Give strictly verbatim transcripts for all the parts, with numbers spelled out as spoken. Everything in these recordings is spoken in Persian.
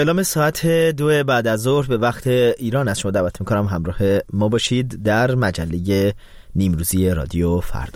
اعلام ساعت دو بعد از ظهر به وقت ایران از شما دعوت میکنم همراه ما باشید در مجله نیمروزی رادیو فردا.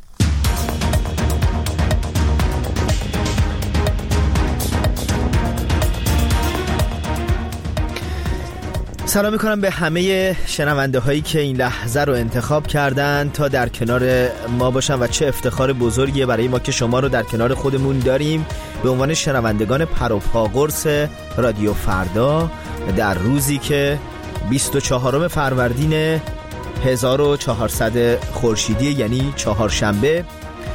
سلام میکنم به همه شنونده هایی که این لحظه رو انتخاب کردن تا در کنار ما باشن و چه افتخار بزرگیه برای ما که شما رو در کنار خودمون داریم به عنوان شنوندگان پر و پا قرص رادیو فردا در روزی که بیست و چهارم فروردین هزار و چهارصد خورشیدی، یعنی چهارشنبه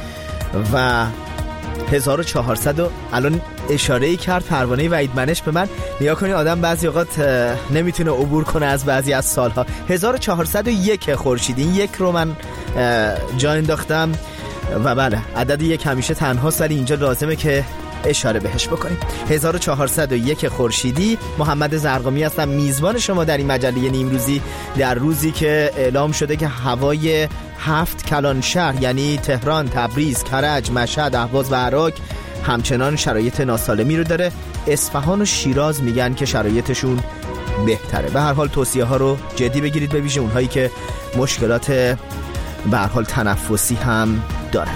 و هزار و چهارصد. الان اشاره‌ای کرد پروانه وحید منش به من، نیا کنی آدم بعضی اوقات نمیتونه عبور کنه از بعضی از سالها. هزار و چهارصد و یک خورشیدی، این یک رو من جا انداختم و بله عدد یک همیشه تنهاست ولی اینجا لازمه که اشاره بهش بکنیم. هزار و چهارصد و یک خورشیدی. محمد زرقامی هستم، میزبان شما در این مجله نیمروزی در روزی که اعلام شده که هوای هفت کلان شهر یعنی تهران، تبریز، کرج، مشهد، اهواز و عراق همچنان شرایط ناسالمی رو داره. اصفهان و شیراز میگن که شرایطشون بهتره. به هر حال توصیه ها رو جدی بگیرید، به ویژه اونهایی که مشکلات به هر حال تنفسی هم دارن.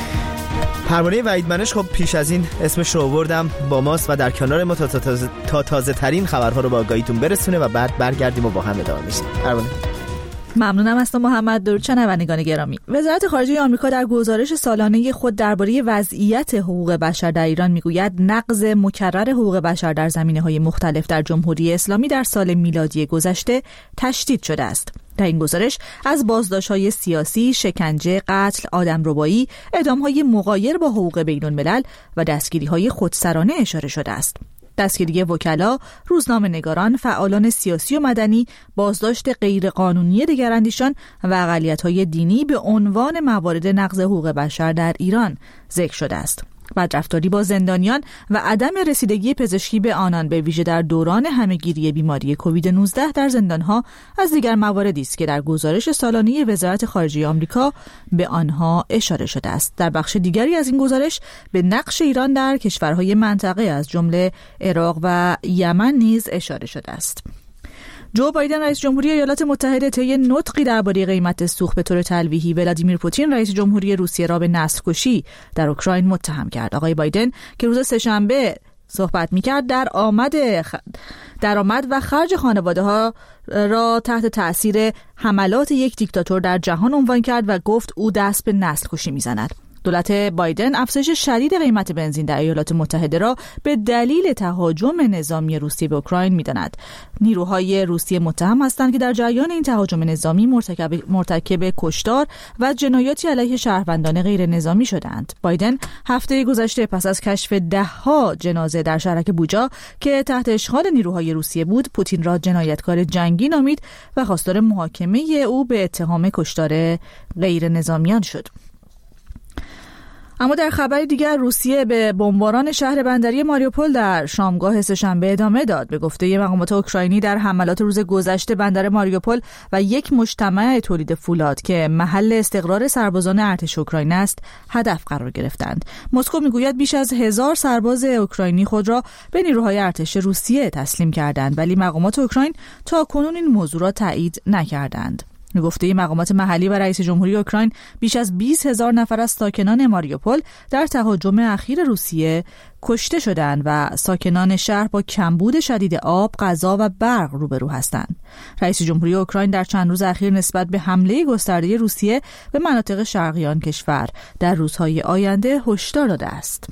پروانه وحید منش خب پیش از این اسمش رو آوردم با ماست و در کنار ما تا تازه, تا تازه ترین خبرها رو با آگاهیتون برسونه و بعد برگردیم و با هم ادامه میشیم. پروانه. ممنونم از تو محمد. درود شنوندگان گرامی. وزارت خارجه آمریکا در گزارش سالانه خود درباره وضعیت حقوق بشر در ایران میگوید نقض مکرر حقوق بشر در زمینه‌های مختلف در جمهوری اسلامی در سال میلادی گذشته تشدید شده است. در این گزارش از بازداشت‌های سیاسی، شکنجه، قتل، آدمربایی، اعدام‌های مغایر با حقوق بین‌الملل و دستگیری‌های خودسرانه اشاره شده است. دستگیری وکلا، روزنامه‌نگاران، فعالان سیاسی و مدنی، بازداشت غیرقانونی دگراندیشان و اقلیت‌های دینی به عنوان موارد نقض حقوق بشر در ایران ذکر شده است. بدرفتاری با زندانیان و عدم رسیدگی پزشکی به آنان به ویژه در دوران همهگیری بیماری کووید نوزده در زندانها از دیگر مواردی است که در گزارش سالانه وزارت خارجه آمریکا به آنها اشاره شده است. در بخش دیگری از این گزارش به نقش ایران در کشورهای منطقه از جمله عراق و یمن نیز اشاره شده است. جو بایدن رئیس جمهوری ایالات متحده طی نطقی درباره قیمت سوخت به طور تلویحی ولادیمیر پوتین رئیس جمهوری روسیه را به نسل‌کشی در اوکراین متهم کرد. آقای بایدن که روز سه‌شنبه صحبت می‌کرد در آمد خ... درآمد و خرج خانواده‌ها را تحت تأثیر حملات یک دیکتاتور در جهان عنوان کرد و گفت او دست به نسل‌کشی می‌زند. دولت بایدن افزایش شدید قیمت بنزین در ایالات متحده را به دلیل تهاجم نظامی روسیه به اوکراین می‌داند. نیروهای روسیه متهم هستند که در جریان این تهاجم نظامی مرتکب مرتکب کشتار و جنایاتی علیه شهروندان غیر نظامی شدند. بایدن هفته گذشته پس از کشف ده‌ها جنازه در شهرک بوجا که تحت اشغال نیروهای روسیه بود، پوتین را جنایتکار جنگی نامید و خواستار محاکمه او به اتهام کشتار غیر نظامیان شد. اما در خبر دیگر روسیه به بمباران شهر بندری ماریوپول در شامگاه سه‌شنبه ادامه داد. به گفته مقامات اوکراینی در حملات روز گذشته بندر ماریوپول و یک مجتمع تولید فولاد که محل استقرار سربازان ارتش اوکراین است هدف قرار گرفتند. مسکو میگوید بیش از هزار سرباز اوکراینی خود را به نیروهای ارتش روسیه تسلیم کردند ولی مقامات اوکراین تا کنون این موضوع را تایید نکردند. به گفته مقامات محلی و رئیس جمهوری اوکراین بیش از بیست هزار نفر از ساکنان ماریوپول در تهاجم اخیر روسیه کشته شدند و ساکنان شهر با کمبود شدید آب، غذا و برق روبرو هستند. رئیس جمهوری اوکراین در چند روز اخیر نسبت به حمله گسترده روسیه به مناطق شرقی آن کشور در روزهای آینده هشدار داده است.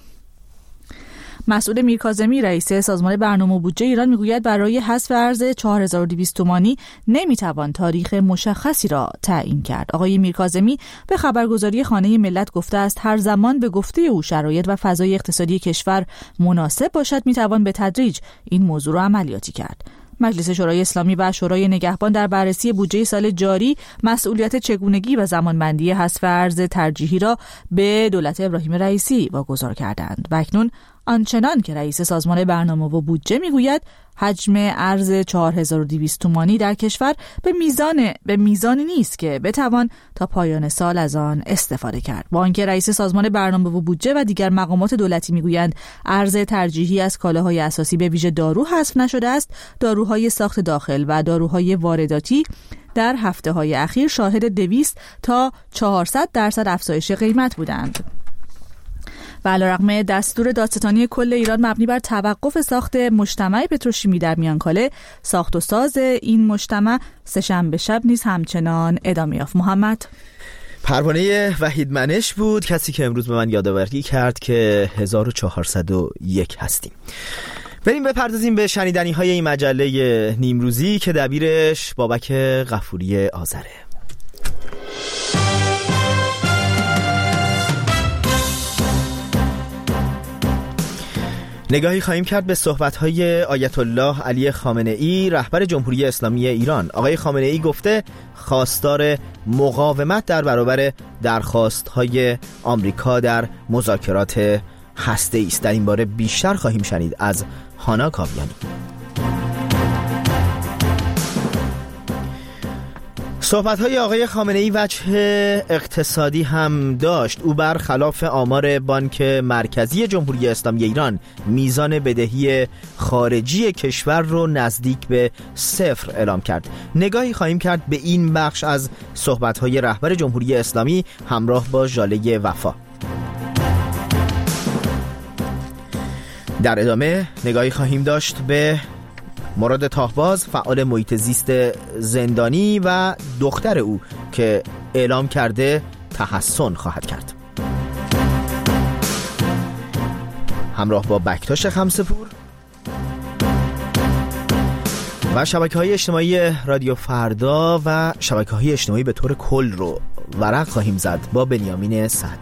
مسئول میرکاظمی رئیس سازمان برنامه و بودجه ایران میگوید برای حذف ارز چهار هزار و دویست تومانی نمیتوان تاریخ مشخصی را تعیین کرد. آقای میرکاظمی به خبرگزاری خانه ملت گفته است هر زمان به گفته او شرایط و فضای اقتصادی کشور مناسب باشد میتوان به تدریج این موضوع را عملیاتی کرد. مجلس شورای اسلامی و شورای نگهبان در بررسی بودجه سال جاری مسئولیت چگونگی و زمانبندی حذف ارز ترجیحی را به دولت ابراهیم رئیسی واگذار کردند و اکنون آنچنان که رئیس سازمان برنامه و بودجه میگوید حجم ارز چهار هزار و دویست تومانی در کشور به میزان به میزانی نیست که بتوان تا پایان سال از آن استفاده کرد. با آنکه رئیس سازمان برنامه و بودجه و دیگر مقامات دولتی میگویند ارز ترجیحی از کالاهای اساسی به ویژه دارو حذف نشده است، داروهای ساخت داخل و داروهای وارداتی در هفته‌های اخیر شاهد دویست تا چهارصد درصد افزایش قیمت بودند. و علیرغم دستور دادستانی کل ایران مبنی بر توقف ساخت مجتمع پتروشیمی در میانکاله، ساخت و ساز این مجتمع سه‌شنبه شب نیز همچنان ادامه یافت. محمد پروانه وحید منش بود کسی که امروز به من یادآوری کرد که هزار و چهارصد و یک هستیم. بریم بپردازیم به شنیدنی های این مجله نیمروزی که دبیرش بابک غفوری آذره. نگاهی خواهیم کرد به صحبت‌های آیت الله علی خامنه‌ای رهبر جمهوری اسلامی ایران. آقای خامنه‌ای گفته خواستار مقاومت در برابر درخواست‌های آمریکا در مذاکرات هسته‌ای است. در این باره بیشتر خواهیم شنید از هانا کاویانی. صحبت‌های آقای خامنه‌ای وجه اقتصادی هم داشت. او برخلاف آمار بانک مرکزی جمهوری اسلامی ایران میزان بدهی خارجی کشور رو نزدیک به صفر اعلام کرد. نگاهی خواهیم کرد به این بخش از صحبت‌های رهبر جمهوری اسلامی همراه با ژاله وفا. در ادامه نگاهی خواهیم داشت به مراد تاهباز فعال محیط زیست زندانی و دختر او که اعلام کرده تحسن خواهد کرد. همراه با بکتاش خمسه‌پور و شبکه‌های اجتماعی رادیو فردا و شبکه‌های اجتماعی به طور کل رو ورق خواهیم زد با بنیامین صدر.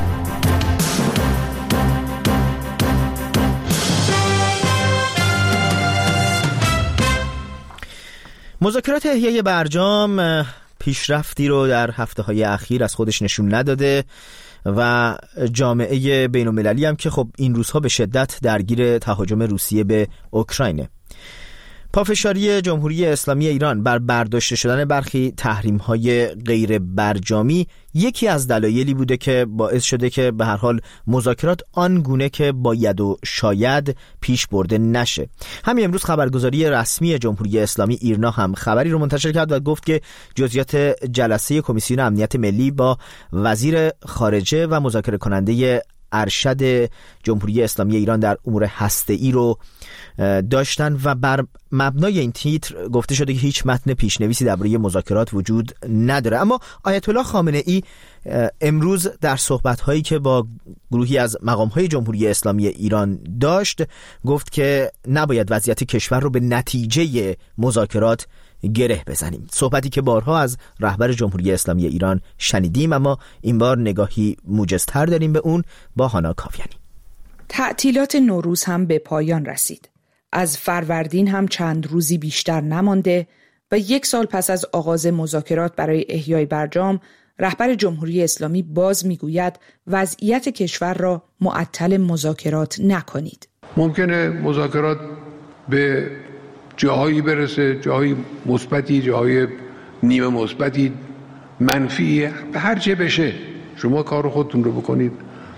مذاکرات احیای برجام پیشرفتی رو در هفته‌های اخیر از خودش نشون نداده و جامعه بین‌المللی هم که خب این روزها به شدت درگیر تهاجم روسیه به اوکراینه. پافشاری جمهوری اسلامی ایران بر برداشته شدن برخی تحریم‌های غیر برجامی یکی از دلایلی بوده که باعث شده که به هر حال مذاکرات آن گونه که باید و شاید پیش برده نشه. همین امروز خبرگزاری رسمی جمهوری اسلامی ایرنا هم خبری رو منتشر کرد و گفت که جزئیات جلسه کمیسیون امنیت ملی با وزیر خارجه و مذاکره کننده ارشد جمهوری اسلامی ایران در امور هسته‌ای رو داشتن و بر مبنای این تیتر گفته شده که هیچ متن پیشنویسی درباره مذاکرات وجود نداره. اما آیت الله خامنه‌ای امروز در صحبت‌هایی که با گروهی از مقام‌های جمهوری اسلامی ایران داشت گفت که نباید وضعیت کشور رو به نتیجه مذاکرات گره بزنیم. صحبتی که بارها از رهبر جمهوری اسلامی ایران شنیدیم، اما این بار نگاهی موجزتر داریم به اون با هانا کاویانی. تعطیلات نوروز هم به پایان رسید. از فروردین هم چند روزی بیشتر نمانده و یک سال پس از آغاز مذاکرات برای احیای برجام، رهبر جمهوری اسلامی باز میگوید وضعیت کشور را معطل مذاکرات نکنید. ممکنه مذاکرات به جاهایی برسه، جاهای مثبتی، جاهای نیمه مثبتی، منفی، به هر چه بشه شما کار خودتون رو بکنید،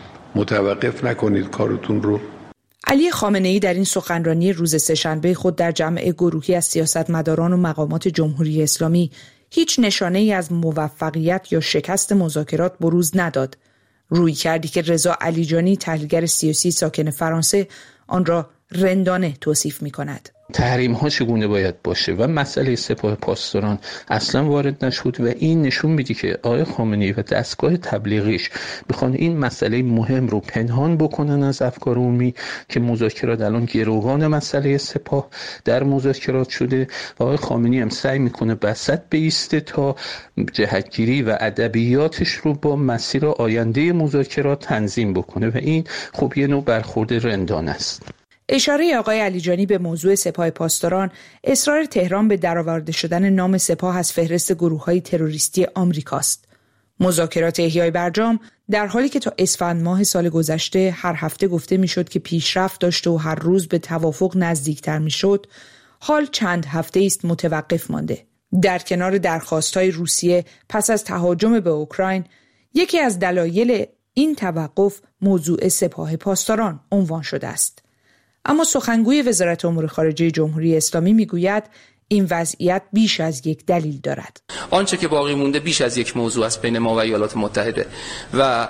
متوقف نکنید کارتون رو. علی خامنه‌ای در این سخنرانی روز سه‌شنبه خود در جمع گروهی از سیاستمداران و مقامات جمهوری اسلامی هیچ نشانه‌ای از موفقیت یا شکست مذاکرات بروز نداد. روی کردی که رضا علیجانی تحلیلگر سیاسی ساکن فرانسه آن را رندانه توصیف می‌کند. تحریم ها چگونه باید باشه و مسئله سپاه پاسداران اصلا وارد نشد و این نشون میده که آقای خامنه‌ای و دستگاه تبلیغیش بخوان این مسئله مهم رو پنهان بکنن از افکار عمومی که مذاکرات الان گروگان مسئله سپاه در مذاکرات شده و آقای خامنه‌ای هم سعی میکنه وسط بایسته تا جهتگیری و ادبیاتش رو با مسیر آینده مذاکرات تنظیم بکنه و این خب یه نوع برخورد رندانه است. اشاره آقای علیجانی به موضوع سپاه پاسداران اصرار تهران به درآورده شدن نام سپاه از فهرست گروه‌های تروریستی آمریکاست. مذاکرات احیای برجام در حالی که تا اسفند ماه سال گذشته هر هفته گفته میشد که پیشرفت داشته و هر روز به توافق نزدیکتر میشد، حال چند هفته است متوقف مانده. در کنار درخواست‌های روسیه پس از تهاجم به اوکراین، یکی از دلایل این توقف موضوع سپاه پاسداران عنوان شده است. اما سخنگوی وزارت امور خارجه جمهوری اسلامی میگوید این وضعیت بیش از یک دلیل دارد. آنچه که باقی مونده بیش از یک موضوع است بین ما و ایالات متحده و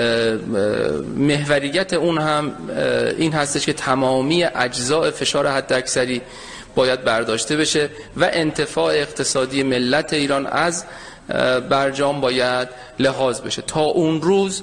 محوریت اون هم این هستش که تمامی اجزاء فشار حداکثری باید برداشته بشه و انتفاع اقتصادی ملت ایران از برجام باید لحاظ بشه. تا اون روز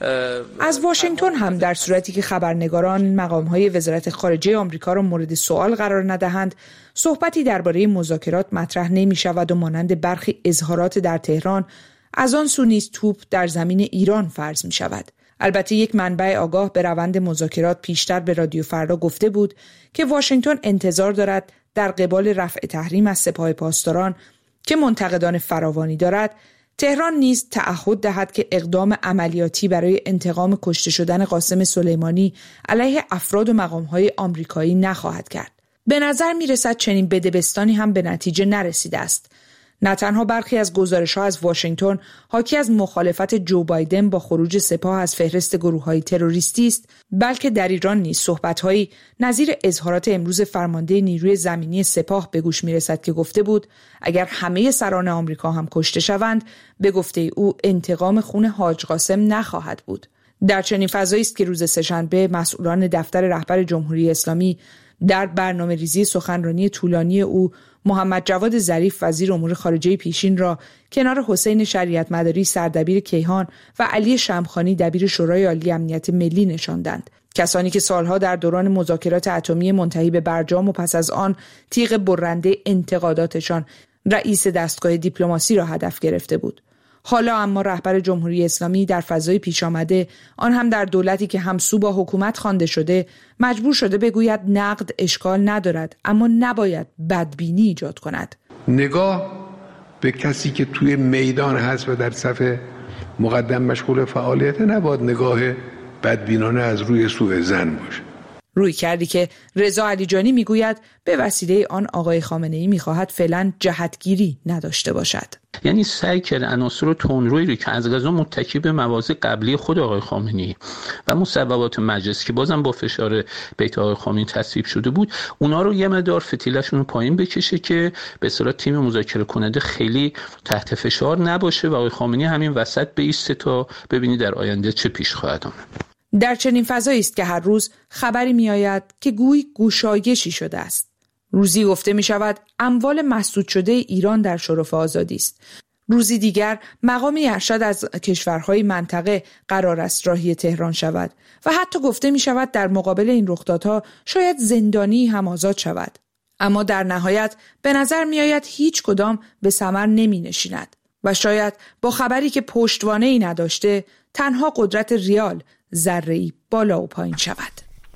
از واشنگتن هم در صورتی که خبرنگاران مقام‌های وزارت خارجه آمریکا را مورد سوال قرار ندهند، صحبتی درباره مذاکرات مطرح نمی‌شود و مانند برخی اظهارات در تهران از آن سو نیز توپ در زمین ایران فرض می‌شود. البته یک منبع آگاه به روند مذاکرات پیشتر به رادیو فردا گفته بود که واشنگتن انتظار دارد در قبال رفع تحریم از سپاه پاسداران که منتقدان فراوانی دارد، تهران نیز تعهد دهد که اقدام عملیاتی برای انتقام کشته شدن قاسم سلیمانی علیه افراد و مقام‌های آمریکایی نخواهد کرد. به نظر می‌رسد چنین بدبستانی هم به نتیجه نرسیده است. نه تنها برخی از گزارش‌ها از واشنگتن حاکی از مخالفت جو بایدن با خروج سپاه از فهرست گروه‌های تروریستی است، بلکه در ایران نیز صحبت‌هایی نظیر اظهارات امروز فرمانده نیروی زمینی سپاه به گوش می‌رسد که گفته بود اگر همه سران آمریکا هم کشته شوند، به گفته او انتقام خون حاج قاسم نخواهد بود. در چنین فضایی است که روز سه‌شنبه مسئولان دفتر رهبر جمهوری اسلامی در برنامه‌ریزی سخنرانی طولانی او محمد جواد ظریف وزیر امور خارجه پیشین را کنار حسین شریعت مداری سردبیر کیهان و علی شمخانی دبیر شورای عالی امنیت ملی نشاندند. کسانی که سالها در دوران مذاکرات اتمی منتهی به برجام و پس از آن تیغ برنده انتقاداتشان رئیس دستگاه دیپلماسی را هدف گرفته بود. حالا اما رهبر جمهوری اسلامی در فضای پیش آمده، آن هم در دولتی که همسو با حکومت خوانده شده، مجبور شده بگوید نقد اشکال ندارد، اما نباید بدبینی ایجاد کند. نگاه به کسی که توی میدان هست و در صف مقدم مشغول فعالیت نباید نگاه بدبینانه از روی سوء ظن باشه. روی کردی که رضا علیجانی میگوید به وسیله آن آقای خامنه‌ای میخواهد فعلا جهتگیری نداشته باشد. یعنی سعی کرد عناصر تندرویی رو که از قضا متکی به مواضع قبلی خود آقای خامنه‌ای و مصوبات مجلس که بازم با فشار بیت آقای خامنه‌ای تصویب شده بود، اونا رو یه مقدار فتیلشون رو پایین بکشه که به اصطلاح تیم مذاکره کننده خیلی تحت فشار نباشه و آقای خامنه‌ای همین وسط بایسته تا ببینی در آینده چه پیش خواهد آمد. در چنین فضایی است که هر روز خبری می آید که گویی گشایشی شده است. روزی گفته می شود اموال مسدود شده ایران در شرف آزادی است. روزی دیگر مقامی ارشد از کشورهای منطقه قرار است راهی تهران شود و حتی گفته می شود در مقابل این رخدادها شاید زندانی هم آزاد شود. اما در نهایت به نظر می آید هیچ کدام به ثمر نمی نشیند و شاید با خبری که پشتوانه ای نداشته تنها قدرت ریال ذره‌ای بالا و پایین شود.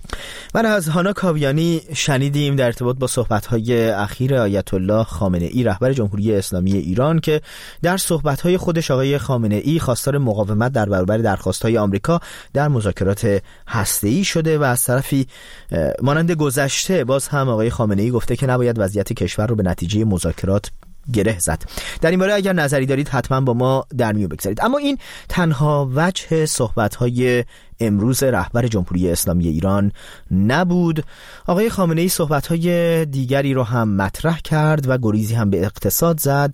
من از هانا کاویانی شنیدیم در ارتباط با صحبت‌های اخیر آیت الله خامنه‌ای رهبر جمهوری اسلامی ایران که در صحبت‌های خودش آقای خامنه‌ای خواستار مقاومت در برابر درخواست‌های آمریکا در مذاکرات هسته‌ای شده و از طرفی مانند گذشته باز هم آقای خامنه‌ای گفته که نباید وضعیت کشور رو به نتیجه مذاکرات گره زد. در این باره اگر نظری دارید حتما با ما در میون بگذارید. اما این تنها وجه صحبت‌های امروز رهبر جمهوری اسلامی ایران نبود. آقای خامنه‌ای صحبت‌های دیگری رو هم مطرح کرد و گریزی هم به اقتصاد زد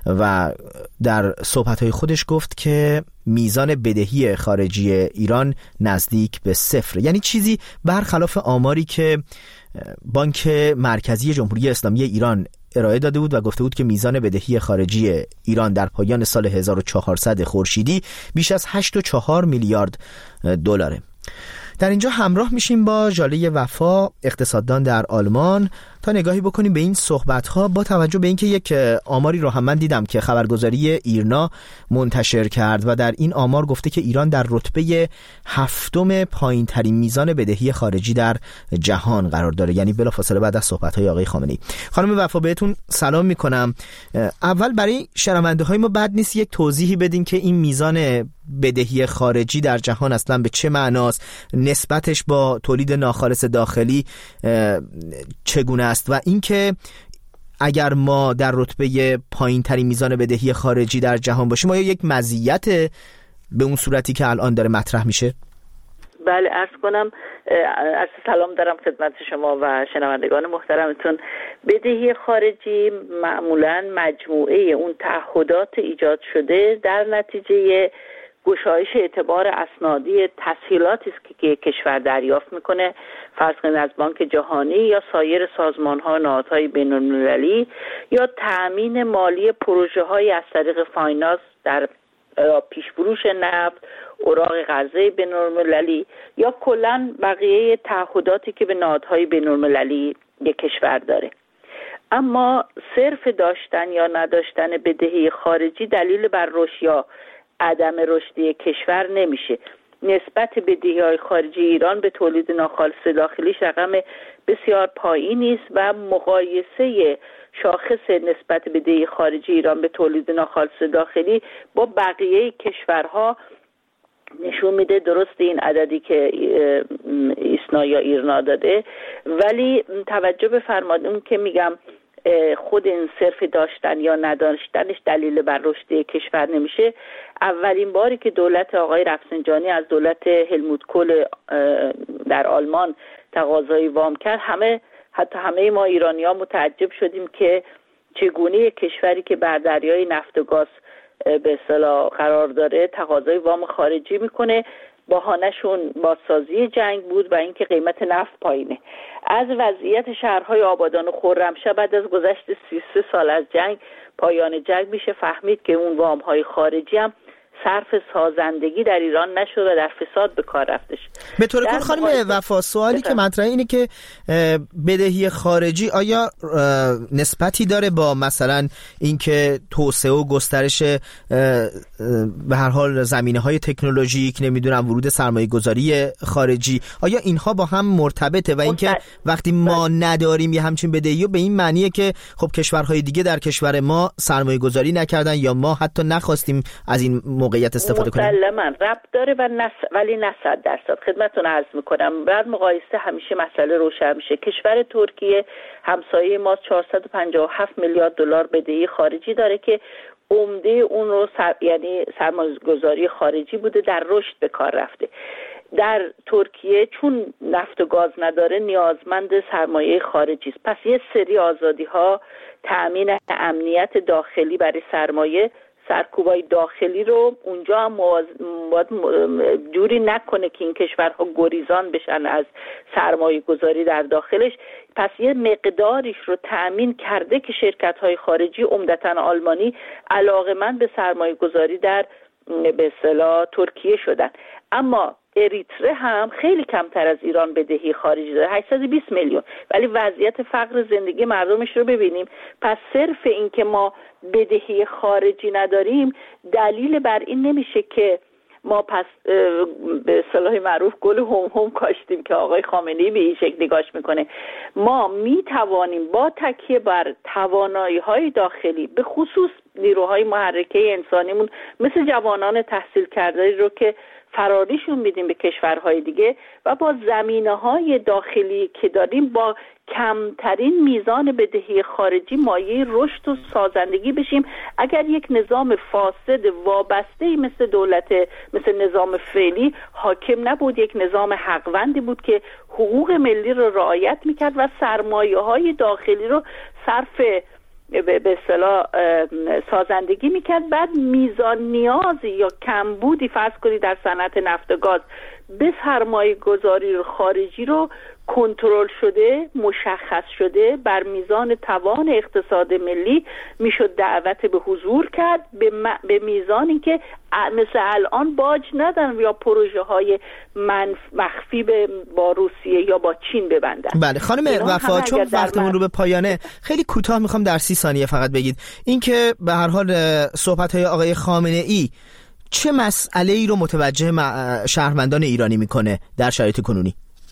و در صحبت‌های خودش گفت که میزان بدهی خارجی ایران نزدیک به صفر، یعنی چیزی برخلاف آماری که بانک مرکزی جمهوری اسلامی ایران ارائه داده بود و گفته بود که میزان بدهی خارجی ایران در پایان سال هزار و چهارصد خورشیدی بیش از هشت و چهار میلیارد دلاره. در اینجا همراه میشیم با ژاله وفا، اقتصاددان در آلمان، تا نگاهی بکنیم به این صحبت‌ها با توجه به اینکه یک آماری رو هم من دیدم که خبرگزاری ایرنا منتشر کرد و در این آمار گفته که ایران در رتبه هفتم پایین‌ترین میزان بدهی خارجی در جهان قرار داره، یعنی بلافاصله بعد از صحبت‌های آقای خامنه‌ای. خانم وفا بهتون سلام می‌کنم. اول برای شنونده‌های ما بد نیست یک توضیحی بدین که این میزان بدهی خارجی در جهان اصلا به چه معناست، نسبتش با تولید ناخالص داخلی چگونه است و اینکه اگر ما در رتبه پایین‌ترین میزان بدهی خارجی در جهان باشیم آیا یک مزیت به اون صورتی که الان داره مطرح میشه؟ بله، عرض کنم عرض سلام دارم خدمت شما و شنوندگان محترمتون. بدهی خارجی معمولاً مجموعه اون تعهدات ایجاد شده در نتیجه گشایش اعتبار اسنادی تسهیلاتی است که کشور دریافت میکنه، فرض کنید از بانک جهانی یا سایر سازمان‌ها و نهادهای بین‌المللی، یا تأمین مالی پروژه‌های از طریق فاینانس در پیشفروش نفت، اوراق قرضه بین‌المللی یا کلاً بقیه تعهداتی که به نهادهای بین‌المللی یک کشور داره. اما صرف داشتن یا نداشتن بدهی خارجی دلیل بر رشد یا عدم رشدی کشور نمیشه. نسبت بدهی‌های خارجی ایران به تولید ناخالص داخلیش رقم بسیار پایینی است و مقایسه شاخص نسبت بدهی خارجی ایران به تولید ناخالص داخلی با بقیه کشورها نشون میده درست این عددی که ایسنا یا ایرنا داده، ولی توجه بفرمایید که میگم خود این صرف داشتن یا نداشتنش دلیل بر رشد کشور نمیشه. اولین باری که دولت آقای رفسنجانی از دولت هلموت کول در آلمان تقاضای وام کرد، همه حتی همه ما ایرانی‌ها متعجب شدیم که چگونه کشوری که بر دریای نفت و گاز به اصطلاح قرار داره تقاضای وام خارجی میکنه. بهانه‌شون بازسازی جنگ بود و اینکه قیمت نفت پایینه. از وضعیت شهرهای آبادان و خرمشهر بعد از گذشت سی و سه سال از جنگ، پایان جنگ، میشه فهمید که اون وام‌های خارجی هم صرف سازندگی در ایران نشد و در فساد به کار رفتش. به طور کل خانم وفا سوالی که مطرحه اینه که بدهی خارجی آیا نسبتی داره با مثلا اینکه توسعه و گسترش به هر حال زمینه‌های تکنولوژیک، نمیدونم ورود سرمایه گذاری خارجی، آیا اینها با هم مرتبطه و اینکه وقتی ما نداریم یه همچین بدهی و به این معنیه که خب کشورهای دیگه در کشور ما سرمایه گذاری نکردن یا ما حتی نخواستیم از این موقعیت استفاده کنیم؟ مسلماً ربط داره و نس... ولی نه صد درصد. خدمتتون عرض میکنم بعد مقایسه همیشه مسئله روشن میشه. کشور ترکیه همسایه ما چهارصد و پنجاه و هفت میلیارد دلار بدهی خارجی داره که عمده اون رو سر... یعنی سرمایه‌گذاری خارجی بوده، در رشد به کار رفته. در ترکیه چون نفت و گاز نداره نیازمند سرمایه خارجی است. پس یه سری آزادی ها، تأمین امنیت داخلی برای سرمایه، سرکوبای داخلی رو اونجا هم مواز... جوری نکنه که این کشورها گریزان بشن از سرمایه گذاری در داخلش. پس یه مقداریش رو تأمین کرده که شرکت‌های خارجی عمدتاً آلمانی علاقه‌مند به سرمایه گذاری در به اصطلاح ترکیه شدن. اما اریتره هم خیلی کمتر از ایران بدهی خارجی داره، هشتصد و بیست میلیون، ولی وضعیت فقر زندگی مردمش رو ببینیم. پس صرف این که ما بدهی خارجی نداریم دلیل بر این نمیشه که ما پس به اصطلاح معروف گل هم هم کاشتیم که آقای خامنه‌ای به این شکل نگاش میکنه. ما میتوانیم با تکیه بر توانایی‌های داخلی، به خصوص نیروهای محرکه انسانیمون مثل جوانان تحصیل کرده رو که فراریشون میدیم به کشورهای دیگه و با زمینه‌های داخلی که داریم با کمترین میزان بدهی خارجی مایه رشد و سازندگی بشیم. اگر یک نظام فاسد وابسته‌ای مثل دولت مثل نظام فعلی حاکم نبود، یک نظام حقوندی بود که حقوق ملی رو رعایت میکرد و سرمایه‌های داخلی رو صرف به اصطلاح سازندگی میکرد، بعد میزان نیازی یا کمبودی فرض کنید در صنعت نفت و گاز به سرمایه گذاری خارجی رو کنترل شده، مشخص شده، بر میزان توان اقتصاد ملی میشد دعوت به حضور کرد، به, م... به میزانی که مثل الان باج ندن یا پروژه های منف... مخفی به با روسیه یا با چین ببندن. بله خانم وفا، چون وقتمون من... رو به پایانه، خیلی کوتاه میخوام در سی ثانیه فقط بگید اینکه به هر حال صحبت های آقای خامنه ای چه مسئله ای رو متوجه شهروندان ایرانی میکنه در شرایط کنونی؟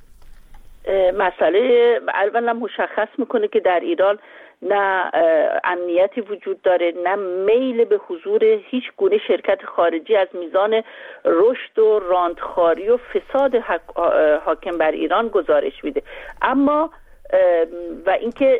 مسئله اولا مشخص میکنه که در ایران نه امنیتی وجود داره، نه میل به حضور هیچ گونه شرکت خارجی از میزان رشد و راندخواری و فساد حاکم بر ایران گزارش میده. اما و اینکه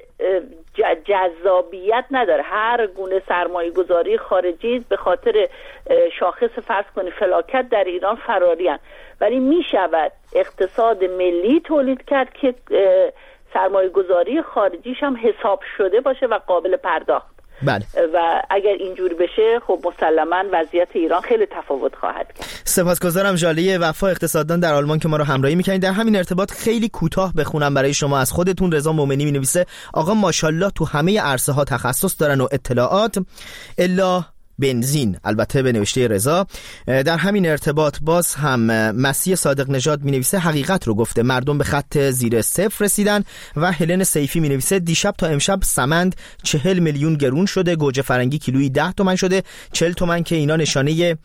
جذابیت نداره، هر گونه سرمایه گذاری خارجی به خاطر شاخص فرض کنی فلاکت در ایران فراریان، ولی می شود اقتصاد ملی تولید کرد که سرمایه گذاری خارجیش هم حساب شده باشه و قابل پرداخت. بله. و اگر اینجوری بشه خب مسلماً وضعیت ایران خیلی تفاوت خواهد کرد. سپاسگزارم ژاله وفا، اقتصاددان در آلمان که ما رو همراهی می‌کنید. در همین ارتباط خیلی کوتاه بخونم برای شما از خودتون. رضا مومنی می‌نویسه آقا ماشاءالله تو همه عرصه‌ها تخصص دارن و اطلاعات الا بنزین، البته به نوشته رضا. در همین ارتباط باز هم مسیح صادق نژاد می‌نویسه حقیقت رو گفته، مردم به خط زیر صفر رسیدن. و هلن سیفی می‌نویسه دیشب تا امشب سمند چهل میلیون گرون شده، گوجه فرنگی کیلویی ده تومن شده، چهل تومن که اینا نشانه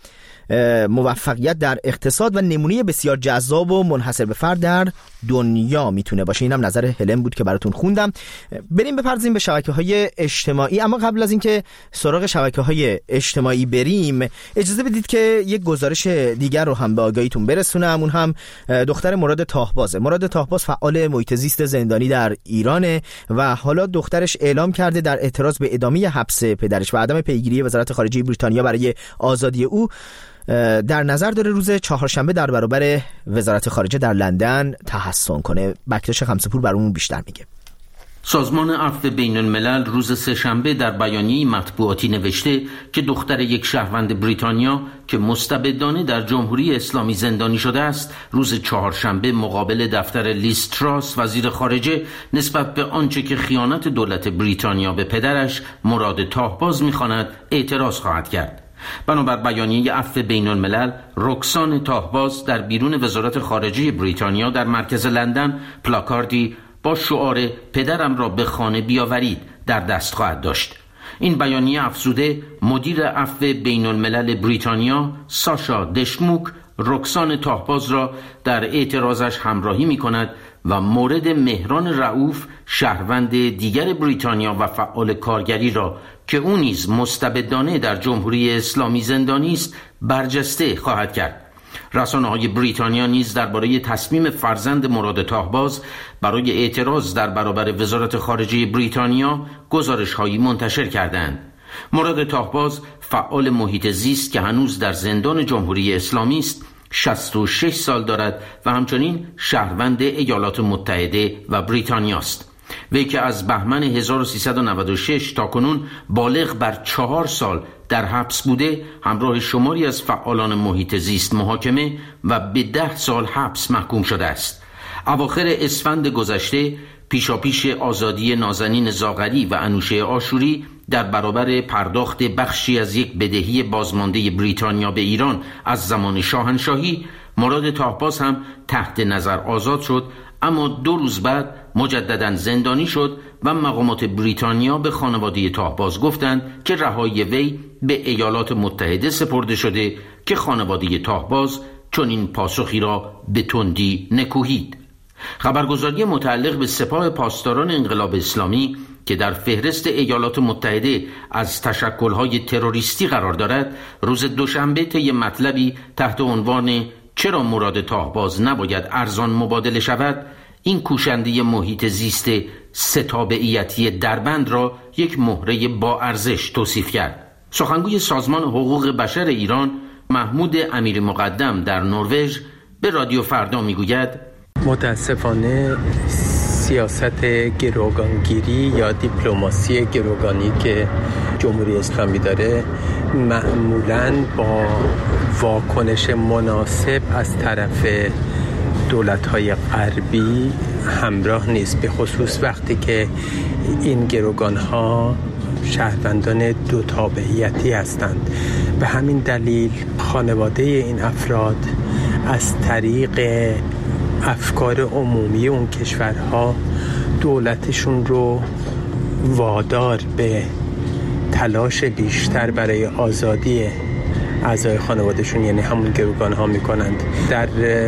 موفقیت در اقتصاد و نمونه بسیار جذاب و منحصر به فرد در دنیا میتونه باشه. اینم نظر هلن بود که براتون خوندم. بریم بپردازیم به شبکه‌های اجتماعی. اما قبل از اینکه سراغ شبکه‌های اجتماعی بریم، اجازه بدید که یک گزارش دیگر رو هم به آگاهیتون برسونم. اون هم دختر مراد طاهبازه. مراد طاهباز فعال محیط زیست زندانی در ایرانه و حالا دخترش اعلام کرده در اعتراض به ادامه حبس پدرش و عدم پیگیری وزارت خارجه بریتانیا برای آزادی او در نظر داره روز چهارشنبه در برابر وزارت خارجه در لندن تحصن کنه. بکتاش خمسه‌پور برامون بیشتر میگه. سازمان عفو بین الملل روز سه‌شنبه در بیانیه مطبوعاتی نوشته که دختر یک شهروند بریتانیا که مستبدانه در جمهوری اسلامی زندانی شده است، روز چهارشنبه مقابل دفتر لیز تراس وزیر خارجه نسبت به آنچه که خیانت دولت بریتانیا به پدرش مراد طاهباز می‌خواند اعتراض خواهد کرد. بنابر بیانیه عفو بین الملل، رکسان طاهباز در بیرون وزارت خارجه بریتانیا در مرکز لندن پلاکاردی با شعار پدرم را به خانه بیاورید در دست خواهد داشت. این بیانیه افزوده مدیر عفو بین الملل بریتانیا ساشا دشموک رکسان طاهباز را در اعتراضش همراهی می کند و مورد مهران رؤوف شهروند دیگر بریتانیا و فعال کارگری را که او نیز مستبدانه در جمهوری اسلامی زندانی است برجسته خواهد کرد. رسانه‌های بریتانیا نیز درباره تصمیم فرزند مراد طاهباز برای اعتراض در برابر وزارت خارجه بریتانیا گزارش‌هایی منتشر کردند. مراد طاهباز فعال محیط زیست که هنوز در زندان جمهوری اسلامی است، شصت و شش سال دارد و همچنین شهروند ایالات متحده و بریتانیا است. وی که از بهمن هزار و سیصد و نود و شش تا کنون بالغ بر چهار سال در حبس بوده، همراه شماری از فعالان محیط زیست محاکمه و به ده سال حبس محکوم شده است. اواخر اسفند گذشته پیشاپیش آزادی نازنین زاغری و انوشه آشوری در برابر پرداخت بخشی از یک بدهی بازمانده بریتانیا به ایران از زمان شاهنشاهی، مراد طاهباز هم تحت نظر آزاد شد، اما دو روز بعد مجددا زندانی شد و مقامات بریتانیا به خانواده طاهباز گفتند که رهایی وی به ایالات متحده سپرده شده که خانواده طاهباز چون این پاسخی را به تندی نکوهید. خبرگزاری متعلق به سپاه پاسداران انقلاب اسلامی که در فهرست ایالات متحده از تشکل‌های تروریستی قرار دارد، روز دوشنبه طی مطلبی تحت عنوان چرا مراد طاهباز نباید ارزان مبادله شود، این کوشنده محیط زیست ستابعیتی دربند را یک مهره با ارزش توصیف کرد. سخنگوی سازمان حقوق بشر ایران محمود امیر مقدم در نروژ به رادیو فردا میگوید متاسفانه سیاست گروگانگیری یا دیپلماسی گروگانی که جمهوری اسلامی داره معمولاً با واکنش مناسب از طرف دولت‌های غربی همراه نیست، به خصوص وقتی که این گروگان‌ها شهروندان دو تابعیتی هستند. به همین دلیل خانواده این افراد از طریق افکار عمومی اون کشورها دولتشون رو وادار به تلاش بیشتر برای آزادی اعضای خانوادهشون، یعنی همون گروگان ها میکنند. در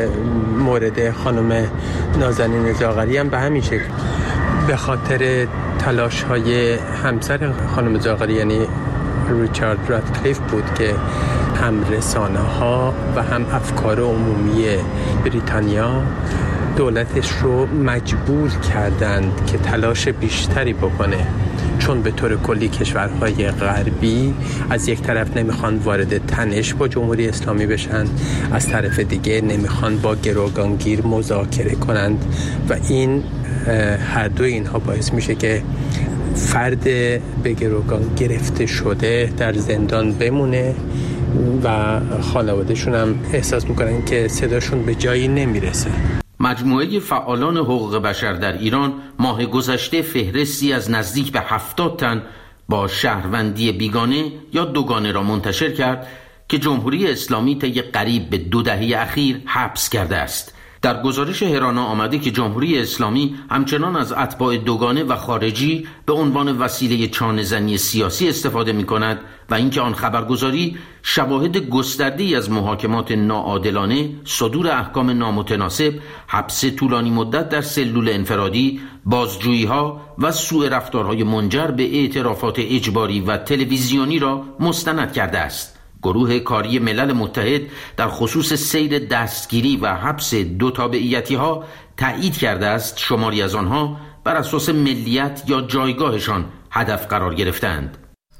مورد خانم نازنین زاغری هم به همین شکل به خاطر تلاش های همسر خانم زاغری یعنی ریچارد رادکلیف بود که هم رسانه ها و هم افکار عمومی بریتانیا دولتش رو مجبور کردند که تلاش بیشتری بکنه، چون به طور کلی کشورهای غربی از یک طرف نمیخوان وارد تنش با جمهوری اسلامی بشن، از طرف دیگه نمیخوان با گروگانگیر مذاکره کنند و این هر دو اینها باعث میشه که فرد به گروگان گرفته شده در زندان بمونه و خانوادهشون هم احساس میکنن که صداشون به جایی نمیرسه. مجموعه فعالان حقوق بشر در ایران ماه گذشته فهرستی از نزدیک به هفتاد تن با شهروندی بیگانه یا دوگانه را منتشر کرد که جمهوری اسلامی طی قریب به دو دهه اخیر حبس کرده است. در گزارش هرانا آمده که جمهوری اسلامی همچنان از اتباع دوگانه و خارجی به عنوان وسیله چانه‌زنی سیاسی استفاده می‌کند و اینکه آن خبرگزاری شواهد گسترده‌ای از محاکمات ناعادلانه، صدور احکام نامتناسب، حبس طولانی مدت در سلول انفرادی، بازجویی‌ها و سوء رفتارهای منجر به اعترافات اجباری و تلویزیونی را مستند کرده است. گروه کاری ملل متحد در خصوص سیر دستگیری و حبس دو تابعیتی ها تایید کرده است شماری از آنها بر اساس ملیت یا جایگاهشان هدف قرار گرفتند.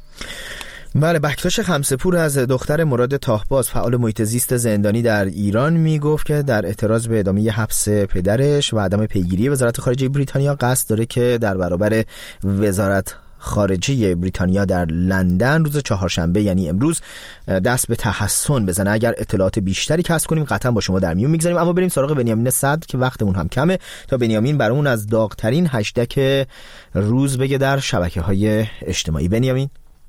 بله، بکتاش خمسه‌پور از دختر مراد تاهباز فعال محیط زیست زندانی در ایران میگفت که در اعتراض به ادامه حبس پدرش و عدم پیگیری وزارت خارجه بریتانیا قصد داره که در برابر وزارت خارجه بریتانیا در لندن روز چهارشنبه یعنی امروز دست به تحسن بزنه. اگر اطلاعات بیشتری کسب کنیم قطعا با شما در میون میگذاریم، اما بریم سراغ بنیامین صدر که وقتمون هم کمه تا بنیامین برامون از داغ‌ترین هشتگ روز بگه در شبکه‌های اجتماعی. بنیامین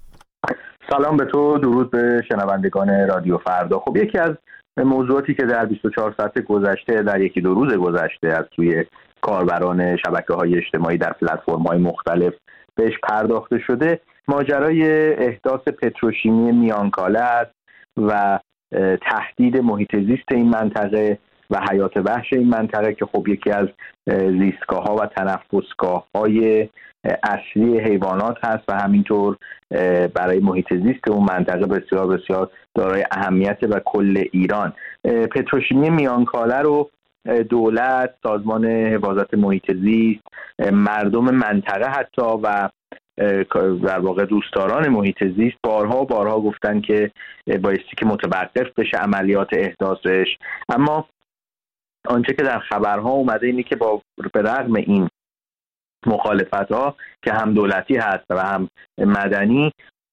سلام به تو، درود به شنوندگان رادیو فردا. خب یکی از موضوعاتی که در بیست و چهار ساعت گذشته، در یکی دو روز گذشته از سوی کاربران شبکه‌های اجتماعی در پلتفرم‌های مختلف بهش پرداخته شده، ماجرای احداث پتروشیمی میانکاله است و تهدید محیط زیست این منطقه و حیات وحش این منطقه که خب یکی از زیستگاه‌ها و تنفسگاه‌های اصلی حیوانات هست و همینطور برای محیط زیست اون منطقه بسیار بسیار دارای اهمیت و کل ایران. پتروشیمی میانکاله رو دولت، سازمان حفاظت محیط زیست، مردم منطقه حتی و در واقع دوستداران محیط زیست بارها بارها گفتن که بایستی که متوقف بشه عملیات احداثش، اما آنچه که در خبرها اومده اینه که با به رغم این مخالفت‌ها که هم دولتی هست و هم مدنی،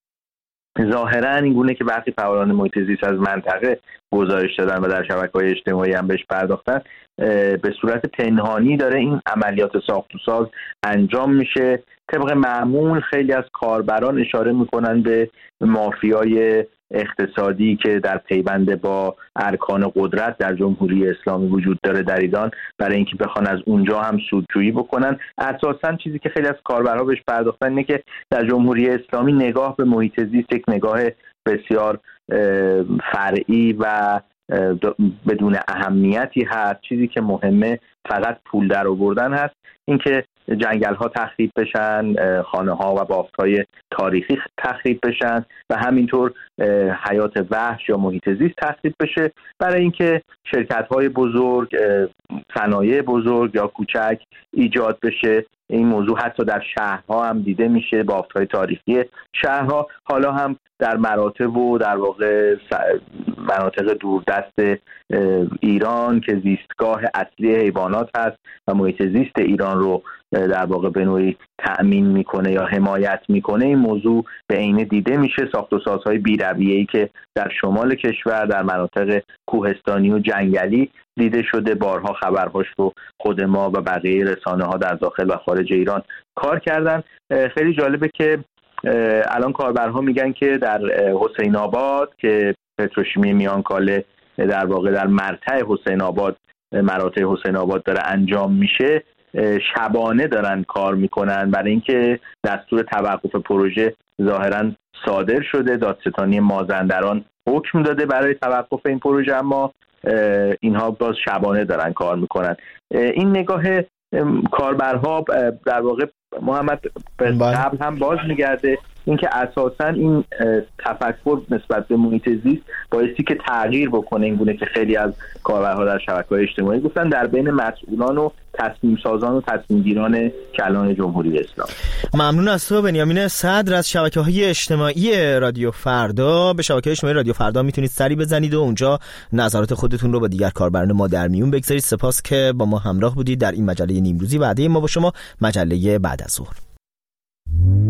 ظاهرا این گونه که برخی فعالان محیط زیست از منطقه گزارش دادن و در شبکه‌های اجتماعی هم بهش پرداختن، به صورت پنهانی داره این عملیات ساخت و ساز انجام میشه. طبق معمول خیلی از کاربران اشاره میکنن به مافیای اقتصادی که در پیوند با ارکان قدرت در جمهوری اسلامی وجود داره در ایران، برای اینکه بخوان از اونجا هم سودجویی بکنن. اساساً چیزی که خیلی از کاربرها بهش پرداختن اینه که در جمهوری اسلامی نگاه به محیط زیست یک نگاه بسیار فرعی و بدون اهمیتی هست. چیزی که مهمه فقط پول در آوردن هست، اینکه جنگل ها تخریب بشن، خانه ها و بافت های تاریخی تخریب بشن و همینطور حیات وحش یا محیط زیست تخریب بشه، برای اینکه شرکت های بزرگ، صنایع بزرگ یا کوچک ایجاد بشه. این موضوع حتی در شهرها هم دیده میشه، بافت های تاریخی شهرها، حالا هم در مراتب و در واقع مناطق دوردست ایران که زیستگاه اصلی حیوانات امکانات هست و محیط زیست ایران رو در واقع به نوعی تأمین میکنه یا حمایت میکنه، این موضوع به عینه دیده میشه. ساخت و سازهای بی‌رویه‌ای که در شمال کشور در مناطق کوهستانی و جنگلی دیده شده، بارها خبرهاش رو خود ما و بقیه رسانه ها در داخل و خارج ایران کار کردن. خیلی جالبه که الان کاربرها میگن که در حسین آباد که پتروشیمی میانکاله در واقع در مرتع حسین آباد، مراتع حسین آباد داره انجام میشه، شبانه دارن کار میکنن برای اینکه دستور توقف پروژه ظاهرا صادر شده. دادستانی مازندران حکم داده برای توقف این پروژه، اما اینها باز شبانه دارن کار میکنن. این نگاه کاربرها در واقع محمد قبل هم باز میگرده اینکه اساساً این تفکر نسبت به محیط زیست بایستی که تغییر بکنه، این گونه که خیلی از کاربرها در شبکه‌های اجتماعی گفتن در بین مسئولان و تصمیم سازان و تصمیم گیران کلان جمهوری اسلامی. ممنون از تو بنیامین صدر از شبکه‌های اجتماعی رادیو فردا. به شبکه‌های اجتماعی رادیو فردا میتونید سری بزنید و اونجا نظرات خودتون رو با دیگر کاربران ما در میون بگذارید. سپاس که با ما همراه بودید در این مجله نیمروزی. وعده ما با شما مجله بعد از ظهر.